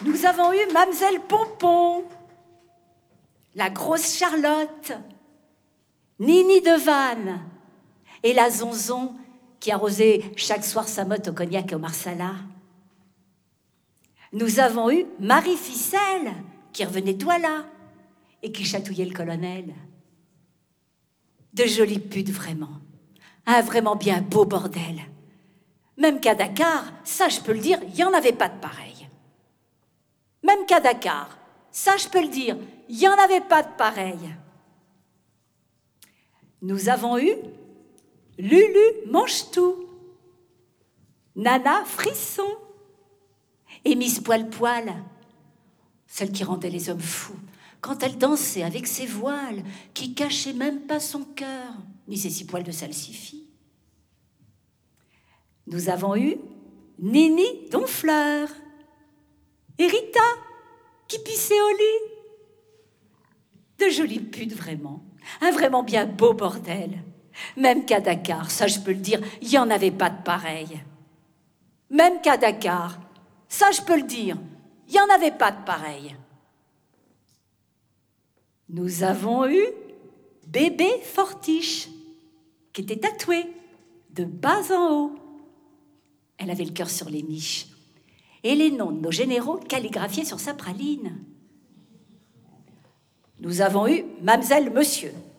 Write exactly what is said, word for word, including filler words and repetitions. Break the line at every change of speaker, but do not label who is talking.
Nous avons eu Mamselle Pompon, la grosse Charlotte, Nini de Vannes et la Zonzon qui arrosait chaque soir sa motte au cognac et au marsala. Nous avons eu Marie Ficelle qui revenait de Douala et qui chatouillait le colonel. De jolies putes, vraiment. Un vraiment bien beau bordel. Même qu'à Dakar, ça je peux le dire, il n'y en avait pas de pareil. Même qu'à Dakar, ça je peux le dire, il n'y en avait pas de pareil. Nous avons eu Lulu Mange-Tout, Nana Frisson et Miss Poil-Poil, celle qui rendait les hommes fous quand elle dansait avec ses voiles qui cachaient même pas son cœur, ni ses six poils de salsifis. Nous avons eu Nini Donfleur et Rita qui pissait au lit. De jolies putes, vraiment. Un vraiment bien beau bordel. Même qu'à Dakar, ça je peux le dire, il n'y en avait pas de pareil. Même qu'à Dakar, ça je peux le dire, il n'y en avait pas de pareil. Nous avons eu Bébé Fortiche, qui était tatouée de bas en haut. Elle avait le cœur sur les miches et les noms de nos généraux calligraphiés sur sa praline. Nous avons eu Mamselle Monsieur,